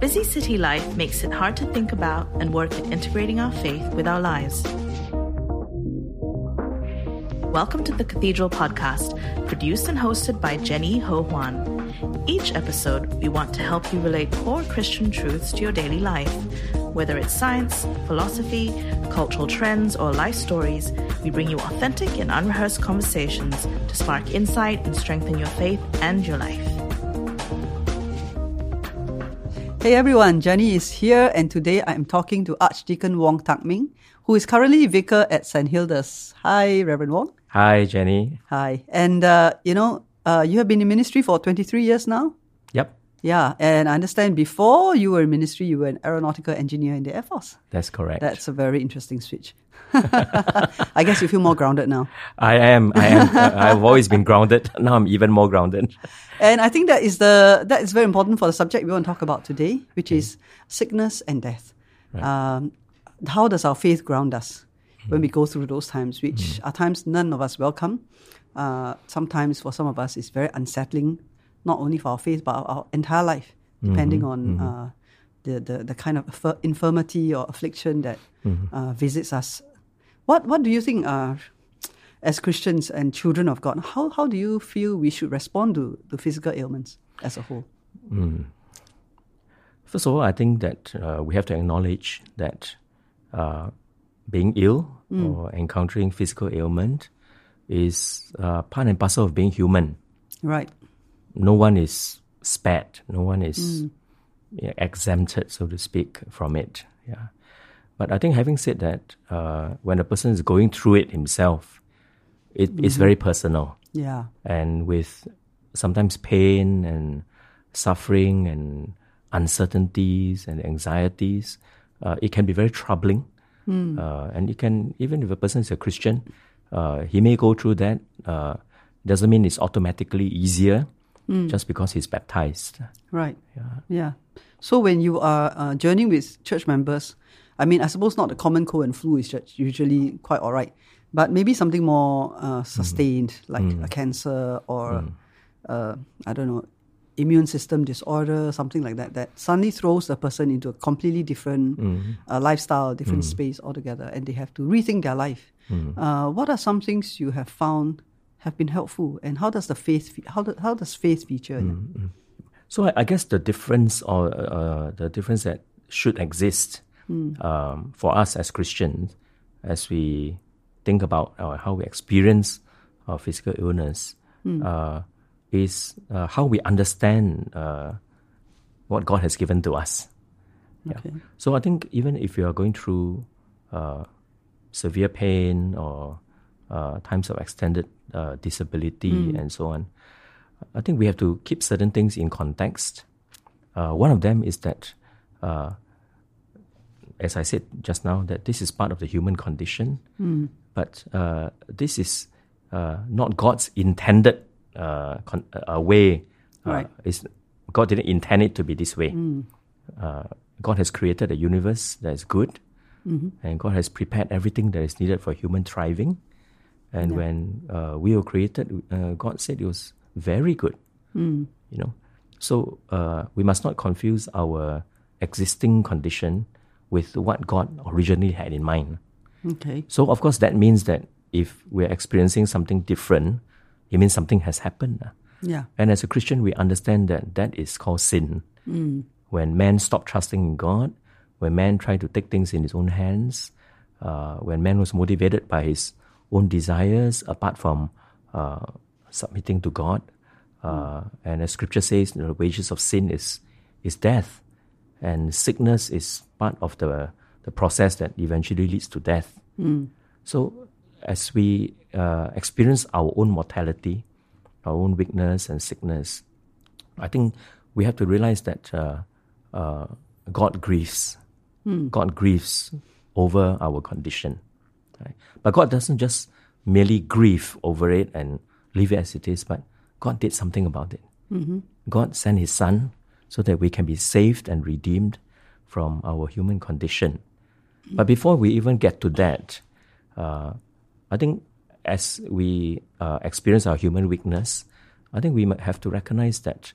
busy city life makes it hard to think about and work at integrating our faith with our lives. Welcome to the Cathedral Podcast, produced and hosted by Jenny Ho Huan. Each episode, we want to help you relate core Christian truths to your daily life. Whether it's science, philosophy, cultural trends, or life stories, we bring you authentic and unrehearsed conversations to spark insight and strengthen your faith and your life. Hey everyone, Jenny is here, and today I am talking to Archdeacon Wong Tak Ming, who is currently vicar at St. Hilda's. Hi, Reverend Wong. Hi, Jenny. Hi. And, you have been in ministry for 23 years now? Yep. Yeah, and I understand before you were in ministry, you were an aeronautical engineer in the Air Force. That's correct. That's a very interesting switch. I guess you feel more grounded now. I am. I've always been grounded. Now I'm even more grounded. And I think that is very important for the subject we want to talk about today, which is sickness and death. Right. How does our faith ground us when we go through those times, which are times none of us welcome? Sometimes for some of us it's very unsettling, not only for our faith but our entire life, depending on the kind of infirmity or affliction that visits us. What do you think, as Christians and children of God, how do you feel we should respond to physical ailments as a whole? First of all, I think that we have to acknowledge that being ill or encountering physical ailment is part and parcel of being human. Right. No one is spared. No one is exempted, so to speak, from it. Yeah. But I think having said that, when a person is going through it himself, it is very personal. Yeah. And with sometimes pain and suffering and uncertainties and anxieties, it can be very troubling. And it can, even if a person is a Christian, he may go through that. Doesn't mean it's automatically easier just because he's baptized. Right. Yeah. So when you are journeying with church members, I mean, I suppose not the common cold and flu is usually quite all right, but maybe something more sustained, like a cancer or, I don't know, immune system disorder, something like that suddenly throws the person into a completely different lifestyle, different space altogether, and they have to rethink their life. What are some things you have found have been helpful, and how does faith feature in it? So I guess the difference that should exist for us as Christians, as we think about how we experience our physical illness, is how we understand what God has given to us. Okay. Yeah. So I think even if you are going through severe pain or times of extended disability and so on, I think we have to keep certain things in context. One of them is that, as I said just now, that this is part of the human condition, but this is not God's intended way. Right. God didn't intend it to be this way. God has created a universe that is good, and God has prepared everything that is needed for human thriving. And when we were created, God said it was very good. So we must not confuse our existing condition with what God originally had in mind. Okay. So of course that means that if we're experiencing something different, it means something has happened. Yeah. And as a Christian, we understand that is called sin. When man stopped trusting in God, when man tried to take things in his own hands, when man was motivated by his own desires apart from submitting to God. And as Scripture says, the wages of sin is death. And sickness is part of the process that eventually leads to death. So as we experience our own mortality, our own weakness and sickness, I think we have to realize that God grieves. God grieves over our condition. Right? But God doesn't just merely grieve over it and leave it as it is, but God did something about it. God sent His Son so that we can be saved and redeemed from our human condition. But before we even get to that, I think as we experience our human weakness, I think we might have to recognize that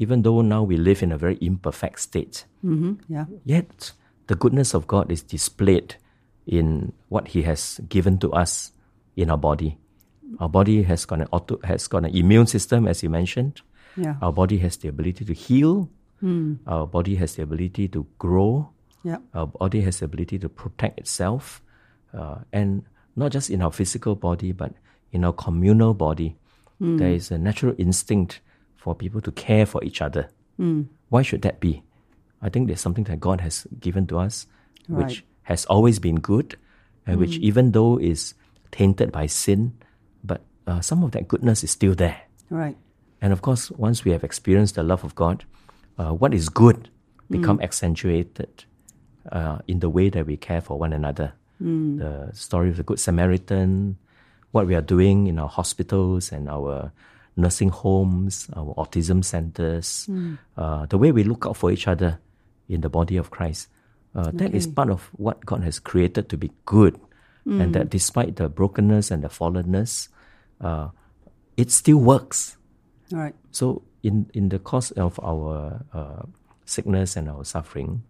even though now we live in a very imperfect state, Yeah. yet the goodness of God is displayed in what He has given to us in our body. Our body has got an immune system, as you mentioned. Yeah. Our body has the ability to heal. Our body has the ability to grow. Yeah. Our body has the ability to protect itself. And not just in our physical body, but in our communal body. There is a natural instinct for people to care for each other. Why should that be? I think there's something that God has given to us, Right. which has always been good, and which, even though is tainted by sin, but some of that goodness is still there. Right. And of course, once we have experienced the love of God, what is good become accentuated in the way that we care for one another. The story of the Good Samaritan, what we are doing in our hospitals and our nursing homes, our autism centers, the way we look out for each other in the body of Christ. That is part of what God has created to be good. And that despite the brokenness and the fallenness, it still works. Right. So in the course of our sickness and our suffering,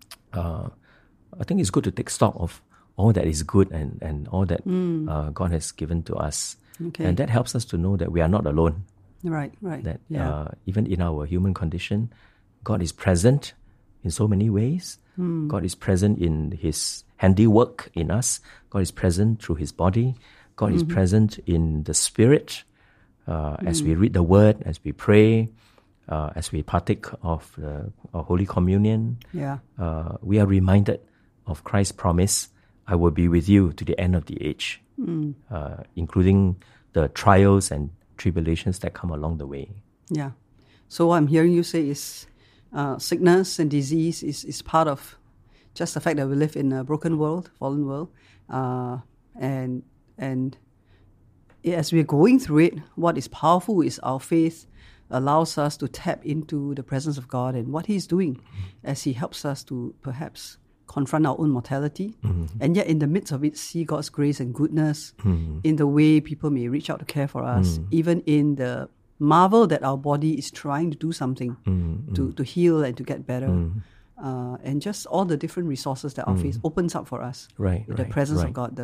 I think it's good to take stock of all that is good and all that God has given to us. Okay. And that helps us to know that we are not alone. Right. Right. That Yeah. even in our human condition, God is present in so many ways. God is present in His handiwork in us. God is present through His body. God is present in the Spirit. As we read the Word, as we pray, as we partake of Holy Communion, Yeah. we are reminded of Christ's promise, I will be with you to the end of the age, including the trials and tribulations that come along the way. Yeah. So what I'm hearing you say is sickness and disease is part of just the fact that we live in a broken world, fallen world. And as we're going through it, what is powerful is our faith allows us to tap into the presence of God and what He's doing as He helps us to perhaps confront our own mortality, and yet in the midst of it, see God's grace and goodness in the way people may reach out to care for us, even in the marvel that our body is trying to do something to heal and to get better, and just all the different resources that our faith opens up for us. Right, The right, presence right. of God,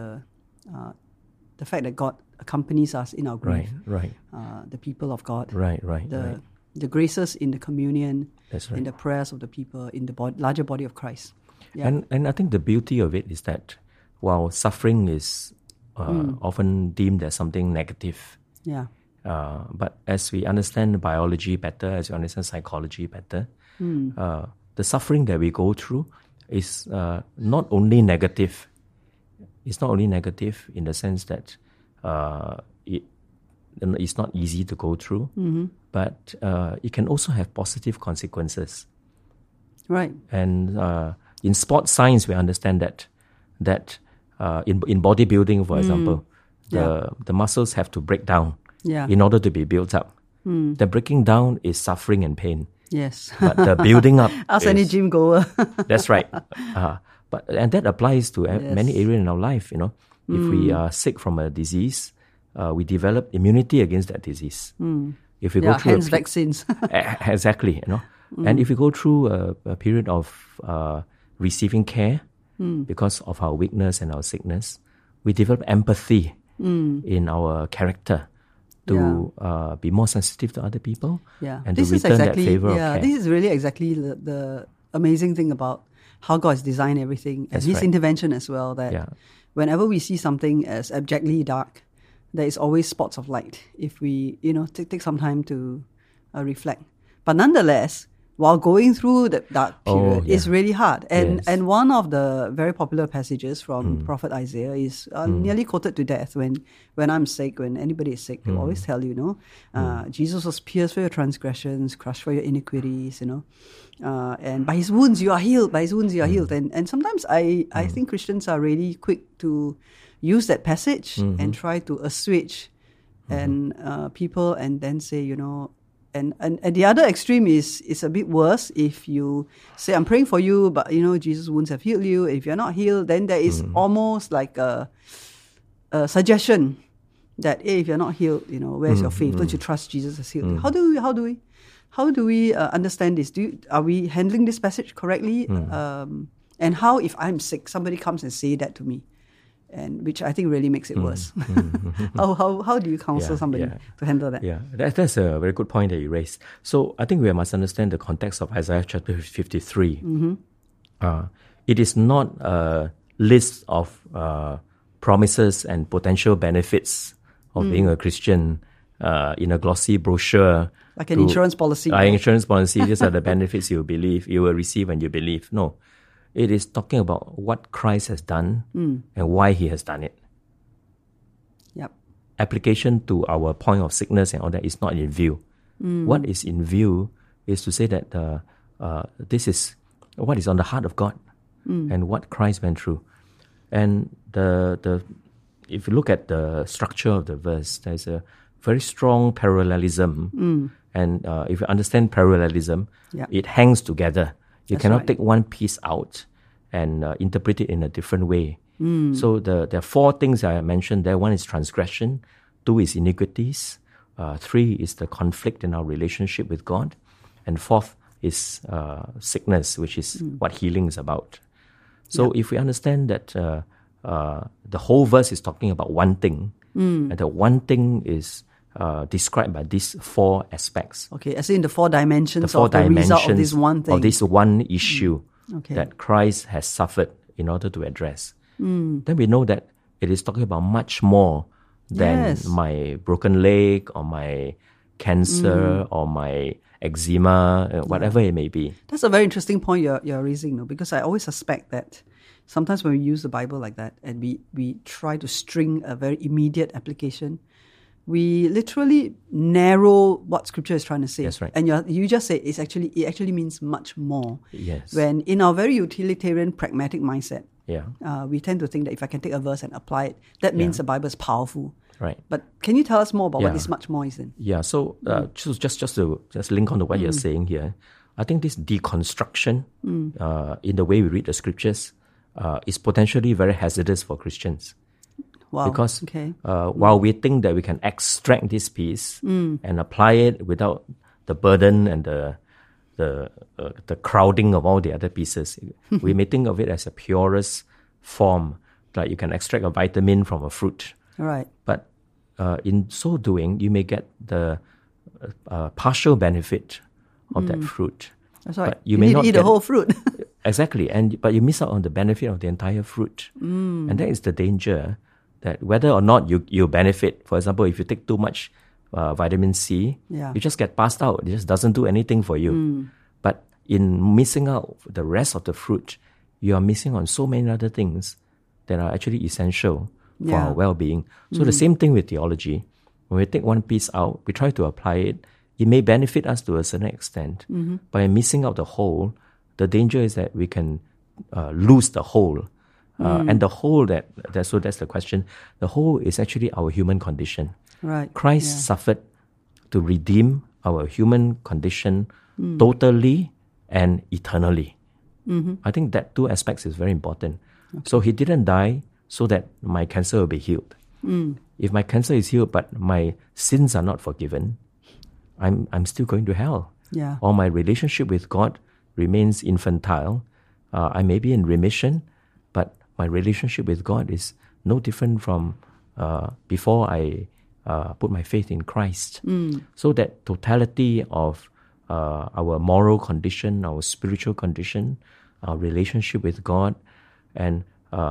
the fact that God accompanies us in our grief, Right. the people of God, Right. the graces in the communion, That's right. in the prayers of the people, in the larger body of Christ. Yeah. And I think the beauty of it is that while suffering is often deemed as something negative, Yeah. but as we understand biology better, as we understand psychology better, the suffering that we go through is not only negative. It's not only negative in the sense that it's not easy to go through, but it can also have positive consequences. Right. And in sports science, we understand that in bodybuilding, for example, the muscles have to break down Yeah. in order to be built up. The breaking down is suffering and pain, Yes. but the building up Ask any is, gym goer. that's right. And that applies to many areas in our life. If we are sick from a disease, we develop immunity against that disease. If we go through hence vaccines. exactly, and if we go through a period of receiving care because of our weakness and our sickness, we develop empathy in our character to be more sensitive to other people and to return that favor of care. This is really exactly the amazing thing about how God has designed everything and That's His right. intervention as well, that whenever we see something as abjectly dark, there is always spots of light if we, take some time to reflect. But nonetheless, while going through the dark period, it's really hard. And one of the very popular passages from Prophet Isaiah is nearly quoted to death. When I'm sick, when anybody is sick, they'll always tell you, Jesus was pierced for your transgressions, crushed for your iniquities, and by His wounds you are healed. By His wounds you are healed. And sometimes I think Christians are really quick to use that passage and try to assuage and people, and then say, And the other extreme is a bit worse. If you say, I'm praying for you, but Jesus' wounds have healed you. If you're not healed, then there is almost like a suggestion that, hey, if you're not healed, where's your faith? Don't you trust Jesus has healed you? How do we How do we understand this? Are we handling this passage correctly? And how, if I'm sick, somebody comes and say that to me, and which I think really makes it worse. How do you counsel somebody to handle that? Yeah, that's a very good point that you raised. So I think we must understand the context of Isaiah chapter 53. It is not a list of promises and potential benefits of being a Christian in a glossy brochure. Like an insurance policy. Insurance policy, these are the benefits you will receive when you believe. No. It is talking about what Christ has done and why he has done it. Yep. Application to our point of sickness and all that is not in view. What is in view is to say that this is what is on the heart of God and what Christ went through. And if you look at the structure of the verse, there's a very strong parallelism. And if you understand parallelism, it hangs together. You cannot take one piece out and interpret it in a different way. So there are 4 things I mentioned there. 1 is transgression. 2 is iniquities. 3 is the conflict in our relationship with God. And 4th is sickness, which is what healing is about. So if we understand that the whole verse is talking about one thing, and the one thing is described by these 4 aspects. Okay, as in the 4 dimensions of the result of this one thing. Of this one issue that Christ has suffered in order to address. Then we know that it is talking about much more than my broken leg or my cancer or my eczema, whatever it may be. That's a very interesting point you're raising, though, because I always suspect that sometimes when we use the Bible like that and we try to string a very immediate application, we literally narrow what Scripture is trying to say. That's right. And you just say it actually means much more. Yes. When in our very utilitarian, pragmatic mindset, Yeah. We tend to think that if I can take a verse and apply it, that means the Bible is powerful. Right. But can you tell us more about what this much more is then? Yeah. So just to link on to what you're saying here, I think this deconstruction in the way we read the Scriptures is potentially very hazardous for Christians. Wow. Because while we think that we can extract this piece and apply it without the burden and the crowding of all the other pieces, we may think of it as a purest form, like you can extract a vitamin from a fruit. Right. But in so doing, you may get the partial benefit of that fruit. That's right. But you may not eat the whole fruit. Exactly, but you miss out on the benefit of the entire fruit. And that is the danger, that whether or not you benefit. For example, if you take too much vitamin C, you just get passed out. It just doesn't do anything for you. But in missing out the rest of the fruit, you are missing on so many other things that are actually essential for our well-being. So the same thing with theology. When we take one piece out, we try to apply it. It may benefit us to a certain extent, but in missing out the whole, the danger is that we can lose the whole. And the whole, so that's the question. The whole is actually our human condition. Right. Christ suffered to redeem our human condition totally and eternally. I think that 2 aspects is very important. Okay. So he didn't die so that my cancer will be healed. If my cancer is healed but my sins are not forgiven, I'm still going to hell. Yeah. Or my relationship with God remains infantile. I may be in remission, but my relationship with God is no different from before I put my faith in Christ. So that totality of our moral condition, our spiritual condition, our relationship with God, and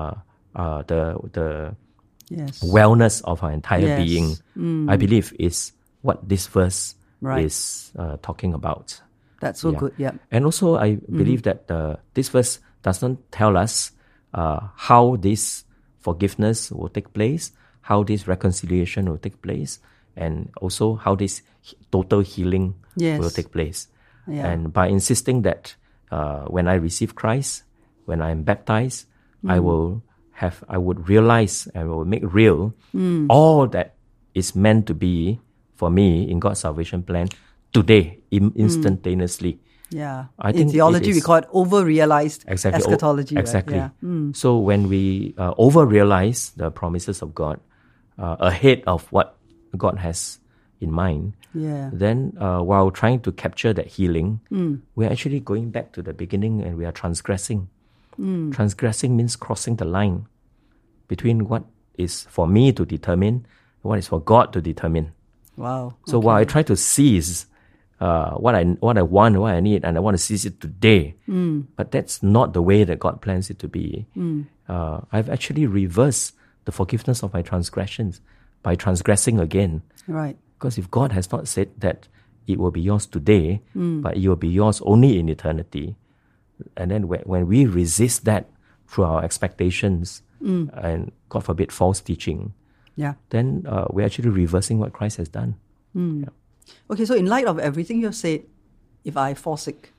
the wellness of our entire being, I believe is what this verse is talking about. That's so good, yeah. And also I believe that this verse does not tell us how this forgiveness will take place, how this reconciliation will take place, and also how this total healing will take place. Yeah. And by insisting that when I receive Christ, when I am baptized, I would realize and will make real all that is meant to be for me in God's salvation plan today, instantaneously. Yeah. I think in theology, we call it over-realized eschatology. Exactly. Right? Yeah. So when we over-realize the promises of God ahead of what God has in mind, Yeah. then while trying to capture that healing, we're actually going back to the beginning and we are transgressing. Transgressing means crossing the line between what is for me to determine and what is for God to determine. Wow. So while I try to seize what I want, what I need, and I want to seize it today, but that's not the way that God plans it to be. I've actually reversed the forgiveness of my transgressions by transgressing again. Right. Because if God has not said that it will be yours today, but it will be yours only in eternity, and then when we resist that through our expectations and, God forbid, false teaching, Yeah. then we're actually reversing what Christ has done. Yeah. Okay, so in light of everything you've said, if I fall sick,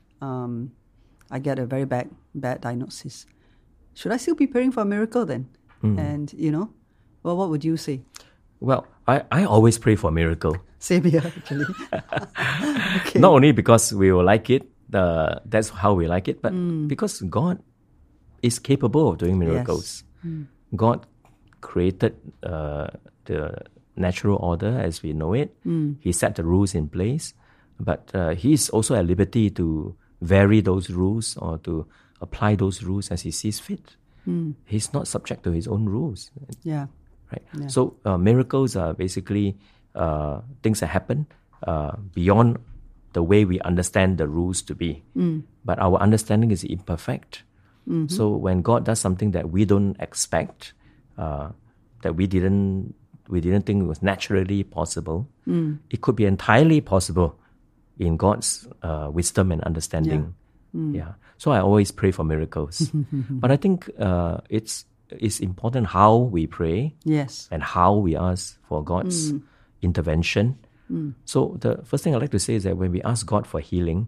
I get a very bad diagnosis, should I still be praying for a miracle then? And, well, what would you say? Well, I always pray for a miracle. Same here, actually. Okay. Not only because we will like it, that's how we like it, but because God is capable of doing miracles. God created the natural order as we know it. He set the rules in place, but He is also at liberty to vary those rules or to apply those rules as He sees fit. He's not subject to His own rules. Yeah. Right. Yeah. So miracles are basically things that happen beyond the way we understand the rules to be. But our understanding is imperfect. So when God does something that we don't expect, that we didn't think was naturally possible, it could be entirely possible in God's wisdom and understanding. Yeah. So I always pray for miracles. But I think it's important how we pray. Yes. And how we ask for God's intervention. So the first thing I'd like to say is that when we ask God for healing,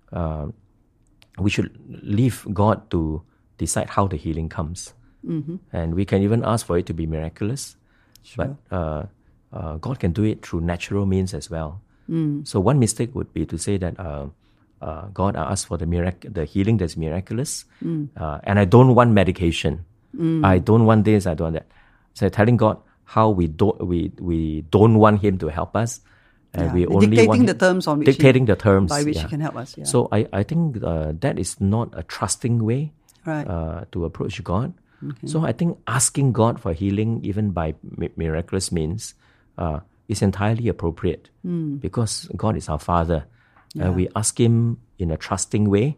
we should leave God to decide how the healing comes. And we can even ask for it to be miraculous. Sure. But God can do it through natural means as well. So one mistake would be to say that God, I ask for the healing that's miraculous, and I don't want medication. I don't want this, I don't want that. So telling God how we don't want Him to help us, and we only dictating want the terms on which dictating the terms by which He can help us. Yeah. So I think that is not a trusting way Right. to approach God. So I think asking God for healing, even by miraculous means, is entirely appropriate because God is our Father. And we ask Him in a trusting way,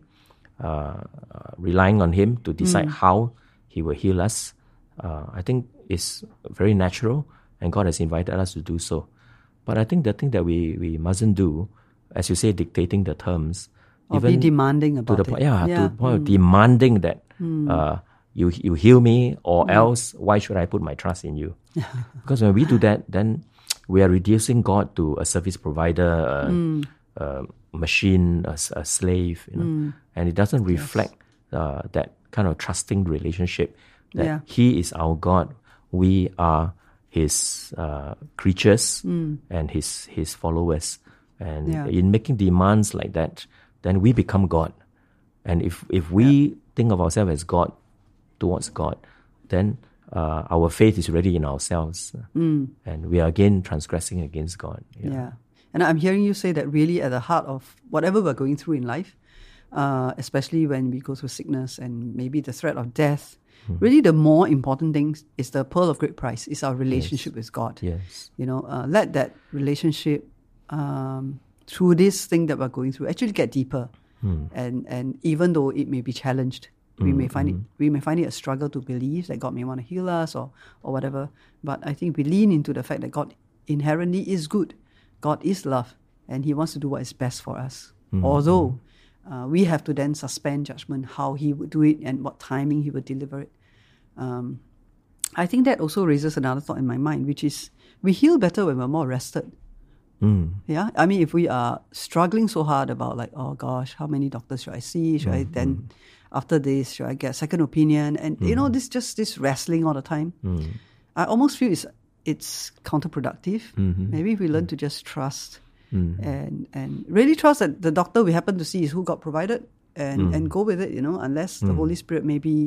relying on Him to decide how He will heal us. I think it's very natural, and God has invited us to do so. But I think the thing that we mustn't do, as you say, dictating the terms, Or be demanding about to the point, it. to the point of demanding that you heal me, or else why should I put my trust in you? Because when we do that, then we are reducing God to a service provider, a machine, a slave, and it doesn't reflect that kind of trusting relationship that He is our God, we are His creatures and His followers, and in making demands like that, then we become God. And if we think of ourselves as God towards God, then our faith is already in ourselves, and we are again transgressing against God. Yeah. And I'm hearing you say that really at the heart of whatever we're going through in life, especially when we go through sickness and maybe the threat of death, really the more important thing is the pearl of great price, is our relationship with God. Yes. Let that relationship through this thing that we're going through actually get deeper. And even though it may be challenged, we may find it a struggle to believe that God may want to heal us or whatever. But I think we lean into the fact that God inherently is good. God is love, and He wants to do what is best for us. Although we have to then suspend judgment how He would do it and what timing He would deliver it. I think that also raises another thought in my mind, which is we heal better when we're more rested. Yeah, I mean, if we are struggling so hard about like, oh gosh, how many doctors should I see? Should I then, after this, should I get a second opinion? And this wrestling all the time. I almost feel it's counterproductive. Maybe if we learn to just trust and really trust that the doctor we happen to see is who God provided and go with it, unless the Holy Spirit maybe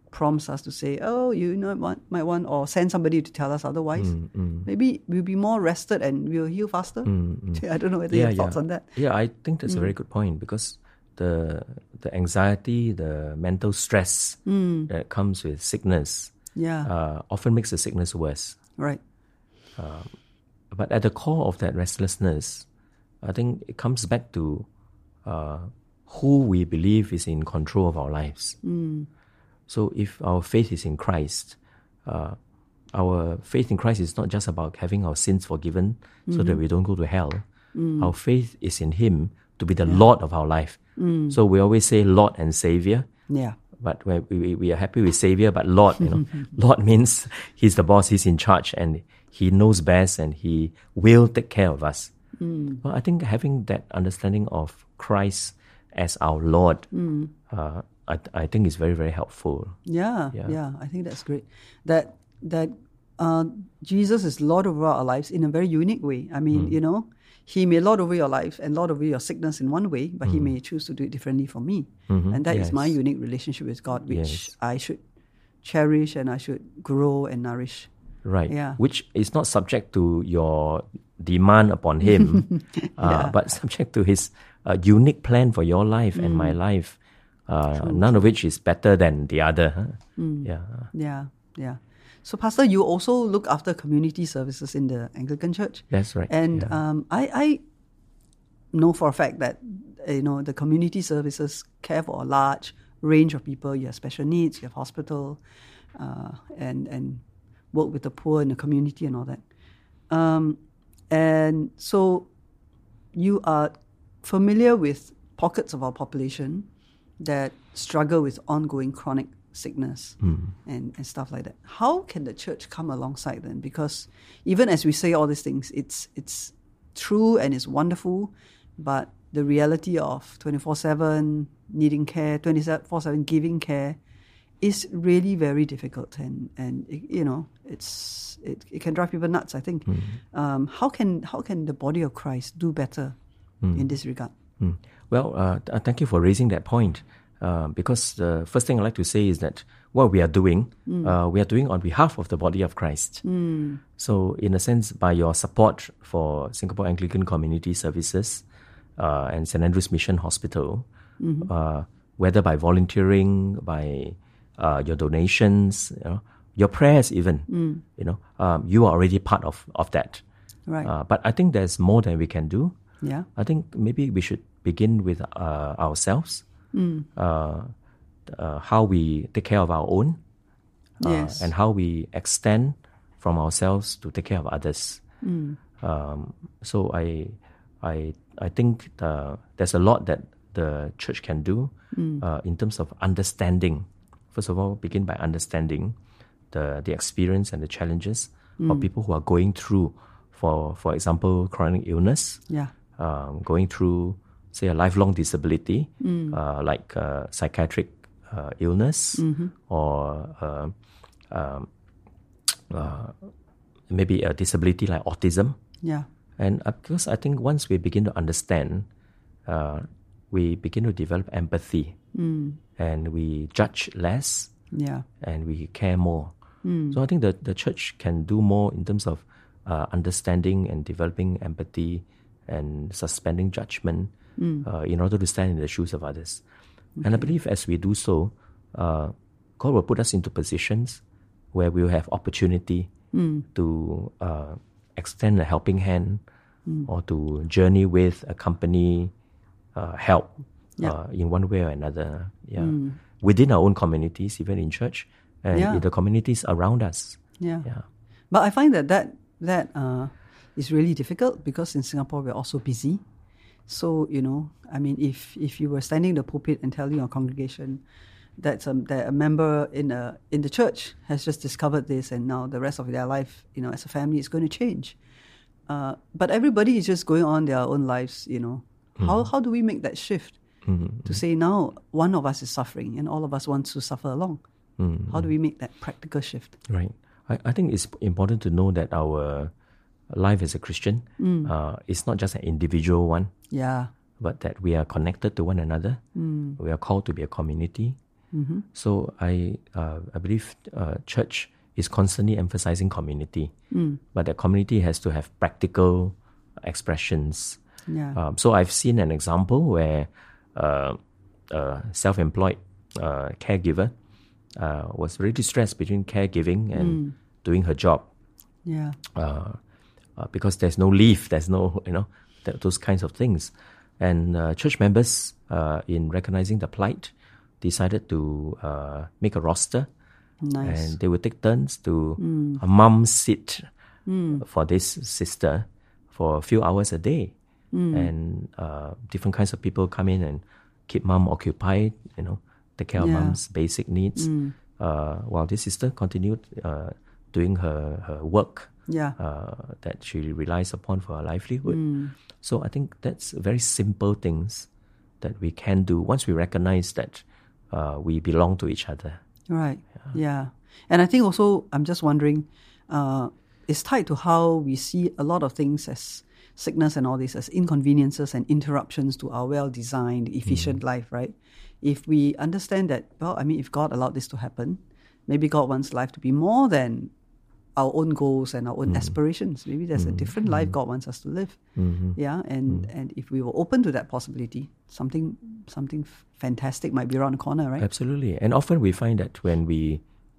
prompts us to say, oh, might want, or send somebody to tell us otherwise. Maybe we'll be more rested and we'll heal faster. I don't know whether you have thoughts on that. Yeah, I think that's a very good point, because the anxiety, the mental stress that comes with sickness often makes the sickness worse. Right. But at the core of that restlessness, I think it comes back to who we believe is in control of our lives. So if our faith is in Christ, our faith in Christ is not just about having our sins forgiven so that we don't go to hell. Our faith is in Him to be the Lord of our life. So we always say Lord and Savior. Yeah. But we are happy with Savior, but Lord, Lord means He's the boss, He's in charge, and He knows best, and He will take care of us. Well, I think having that understanding of Christ as our Lord, I think is very, very helpful. Yeah, I think that's great. That Jesus is Lord over our lives in a very unique way. I mean, He may lord over your life and lord over your sickness in one way, but He may choose to do it differently for me. And that is my unique relationship with God, which I should cherish and I should grow and nourish. Right. Yeah. Which is not subject to your demand upon Him, but subject to His unique plan for your life and my life. None of which is better than the other. Yeah. So, Pastor, you also look after community services in the Anglican Church. That's right. And I know for a fact that the community services care for a large range of people. You have special needs, you have hospital, and work with the poor in the community and all that. And so, you are familiar with pockets of our population that struggle with ongoing chronic sickness and stuff like that. How can the church come alongside them? Because even as we say all these things, it's true and it's wonderful, but the reality of 24/7 needing care, 24/7 giving care is really very difficult, and it can drive people nuts, I think. How can the body of Christ do better in this regard? Well, thank you for raising that point. Because the first thing I'd like to say is that what we are doing on behalf of the body of Christ. So in a sense, by your support for Singapore Anglican Community Services and St. Andrew's Mission Hospital, whether by volunteering, by your donations, your prayers even, you are already part of that. Right. But I think there's more than we can do. Yeah. I think maybe we should begin with ourselves. How we take care of our own, and how we extend from ourselves to take care of others. So I think there's a lot that the church can do in terms of understanding. First of all, begin by understanding the experience and the challenges of people who are going through, for example, chronic illness, going through, say, a lifelong disability, like psychiatric illness, or maybe a disability like autism. Yeah. And because I think once we begin to understand, we begin to develop empathy, and we judge less, and we care more. So I think that the church can do more in terms of understanding and developing empathy and suspending judgment, in order to stand in the shoes of others. And I believe as we do so, God will put us into positions where we will have opportunity to extend a helping hand, or to journey with, accompany, help in one way or another. Within our own communities, even in church, and in the communities around us. But I find that is really difficult, because in Singapore we're also busy. So, I mean, if you were standing in the pulpit and telling your congregation that a member in the church has just discovered this, and now the rest of their life, as a family, is going to change. But everybody is just going on their own lives, How do we make that shift to say now one of us is suffering and all of us want to suffer along? How do we make that practical shift? Right. I think it's important to know that our life as a Christian is not just an individual one, but that we are connected to one another. We are called to be a community, So I believe church is constantly emphasizing community, but that community has to have practical expressions. Yeah. So I've seen an example where a self-employed caregiver was very distressed between caregiving and doing her job. Yeah. Because there's no leave, there's no, those kinds of things. And church members, in recognizing the plight, decided to make a roster. Nice. And they would take turns to a mom sit for this sister for a few hours a day. And different kinds of people come in and keep mom occupied, take care of mom's basic needs, while this sister continued doing her work that she relies upon for her livelihood. So I think that's very simple things that we can do once we recognize that we belong to each other. Right. Yeah. And I think also, I'm just wondering, it's tied to how we see a lot of things as sickness and all this as inconveniences and interruptions to our well-designed, efficient life, right? If we understand that, if God allowed this to happen, maybe God wants life to be more than our own goals and our own aspirations. Maybe there's a different life God wants us to live. Yeah, and if we were open to that possibility, something fantastic might be around the corner, right? Absolutely. And often we find that when we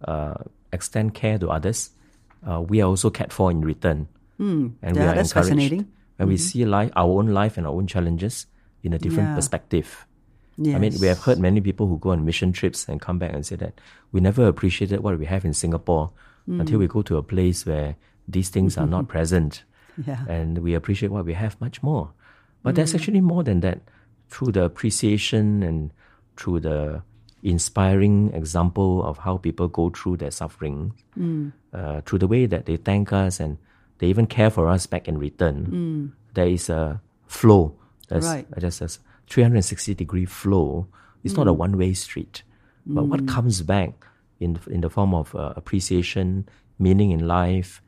extend care to others, we are also cared for in return. And we are that's encouraged. fascinating. And we see our own life and our own challenges in a different perspective. Yes. I mean, we have heard many people who go on mission trips and come back and say that we never appreciated what we have in Singapore until we go to a place where these things are not present. Yeah. And we appreciate what we have much more. But there's actually more than that. Through the appreciation and through the inspiring example of how people go through their suffering, through the way that they thank us and they even care for us back in return, there is a flow. There's just a 360-degree flow. It's not a one-way street. But what comes back in the form of appreciation, meaning in life,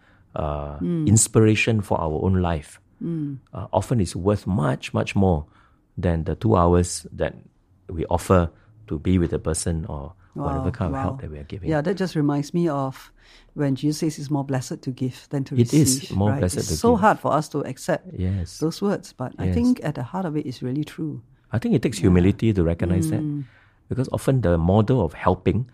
inspiration for our own life, often is worth much, much more than the 2 hours that we offer to be with the person or whatever kind of help that we are giving. Yeah, that just reminds me of when Jesus says it's more blessed to give than to receive. It is more blessed to give. It's so hard for us to accept Yes. those words, but I think at the heart of it is really true. I think it takes humility to recognize that, because often the model of helping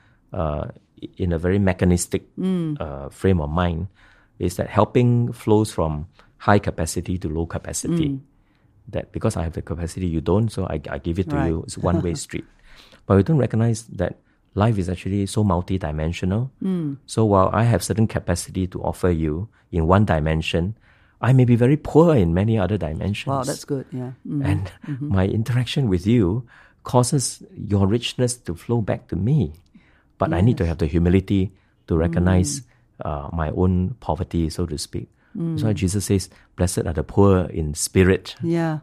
in a very mechanistic frame of mind is that helping flows from high capacity to low capacity. That because I have the capacity, you don't, so I give it to you. It's a one-way street. But we don't recognize that life is actually so multidimensional. So while I have certain capacity to offer you in one dimension, I may be very poor in many other dimensions. Wow, that's good, yeah. And my interaction with you causes your richness to flow back to me. But I need to have the humility to recognize my own poverty, so to speak. That's why Jesus says, blessed are the poor in spirit. Yeah.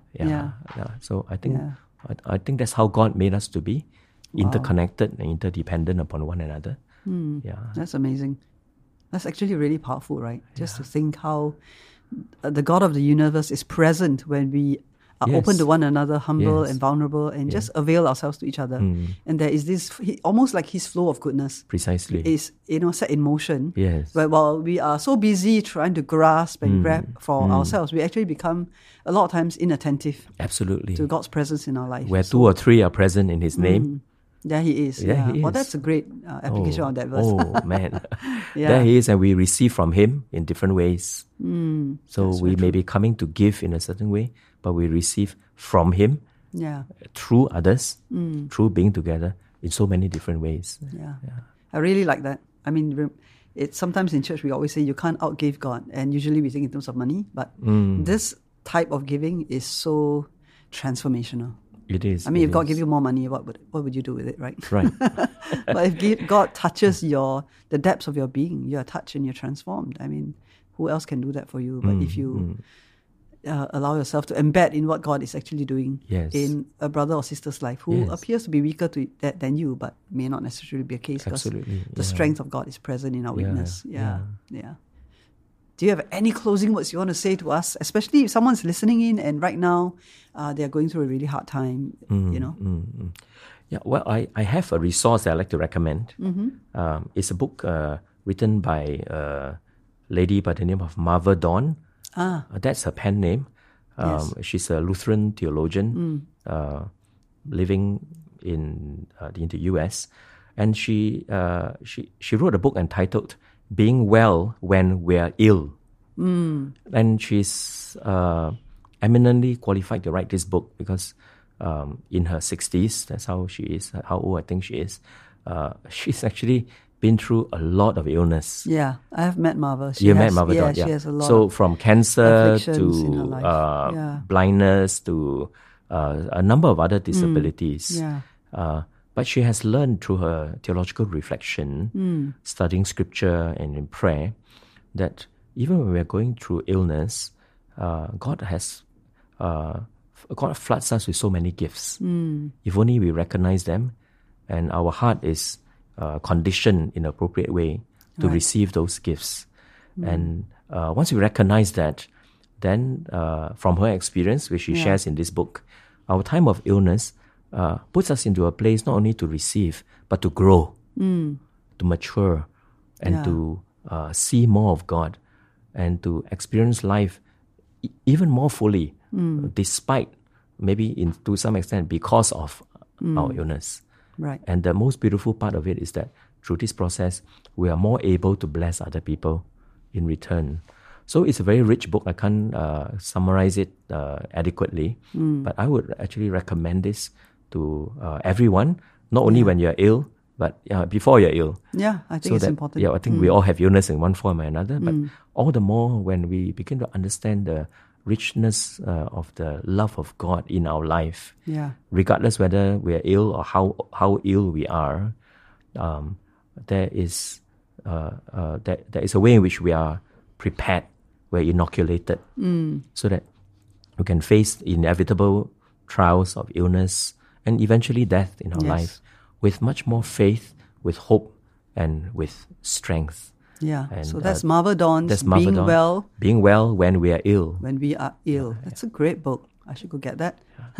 So I think that's how God made us to be, interconnected and interdependent upon one another. That's amazing. That's actually really powerful, right? Just to think how the God of the universe is present when we are open to one another, humble and vulnerable, and just avail ourselves to each other. And there is this, almost like his flow of goodness. Precisely. Is, set in motion. Yes. But while we are so busy trying to grasp and grab for ourselves, we actually become a lot of times inattentive. Absolutely. To God's presence in our life. Where two or three are present in his name. There he is. He is. Well, that's a great application of that verse. Oh, man. There he is, and we receive from him in different ways. So we may be coming to give in a certain way, but we receive from him through others, through being together in so many different ways. Yeah. I really like that. I mean, it's sometimes in church we always say you can't outgive God, and usually we think in terms of money, but this type of giving is so transformational. It is. I mean, if God gave you more money, what would you do with it, right? Right. But if God touches the depths of your being, you're touched and you're transformed. I mean, who else can do that for you? But if you allow yourself to embed in what God is actually doing in a brother or sister's life who appears to be weaker to that than you, but may not necessarily be a case because the strength of God is present in our weakness. Yeah. do you have any closing words you want to say to us, especially if someone's listening in and right now they're going through a really hard time, Yeah, well, I have a resource that I'd like to recommend. It's a book written by a lady by the name of Marva Dawn. That's her pen name. She's a Lutheran theologian living in the U.S. And she wrote a book entitled "Being Well When We're Ill." And she's eminently qualified to write this book because in her 60s, that's how she is, how old I think she is, she's actually been through a lot of illness. Yeah, I have met Marva. You met Marva Dawn, she has a lot so of from cancer afflictions in her life. blindness to a number of other disabilities. But she has learned through her theological reflection, studying scripture and in prayer, that even when we're going through illness, God floods us with so many gifts. If only we recognize them and our heart is conditioned in an appropriate way to receive those gifts. And once we recognize that, then from her experience, which she shares in this book, our time of illness puts us into a place not only to receive, but to grow, to mature, and to see more of God, and to experience life even more fully, despite, maybe to some extent, because of our illness. Right. And the most beautiful part of it is that through this process, we are more able to bless other people in return. So it's a very rich book. I can't summarize it adequately, but I would actually recommend this to everyone, not only when you're ill, but before you're ill. Yeah, I think it's important. Yeah, I think we all have illness in one form or another, but all the more when we begin to understand the richness of the love of God in our life, regardless whether we're ill or how ill we are, there is a way in which we are prepared, we're inoculated, so that we can face inevitable trials of illness and eventually death in our life with much more faith, with hope, and with strength. Yeah, And, so that's Marva Dawn's Being Dawn. Well Being Well When We Are Ill. When We Are Ill. That's a great book. I should go get that.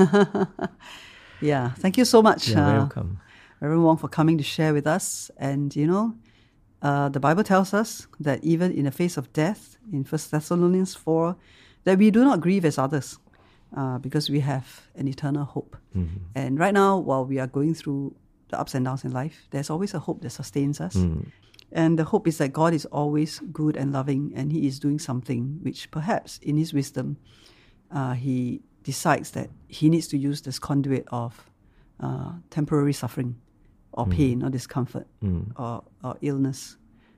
Yeah, thank you so much, You're very welcome. Reverend Wong, for coming to share with us. And, the Bible tells us that even in the face of death, in 1 Thessalonians 4, that we do not grieve as others because we have an eternal hope. And right now, while we are going through the ups and downs in life, there's always a hope that sustains us. And the hope is that God is always good and loving, and He is doing something which perhaps in His wisdom, He decides that He needs to use this conduit of temporary suffering or pain or discomfort or illness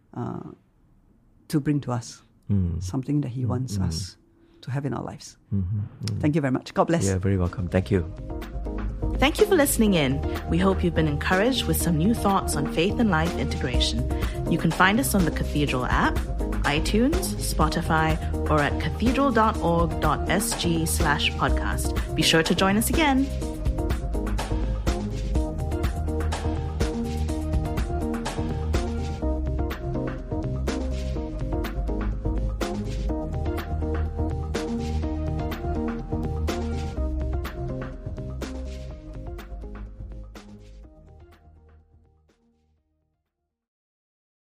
to bring to us something that He wants us to have in our lives. Thank you very much. God bless. You're very welcome. Thank you. Thank you for listening in. We hope you've been encouraged with some new thoughts on faith and life integration. You can find us on the Cathedral app, iTunes, Spotify, or at cathedral.org.sg/podcast. Be sure to join us again.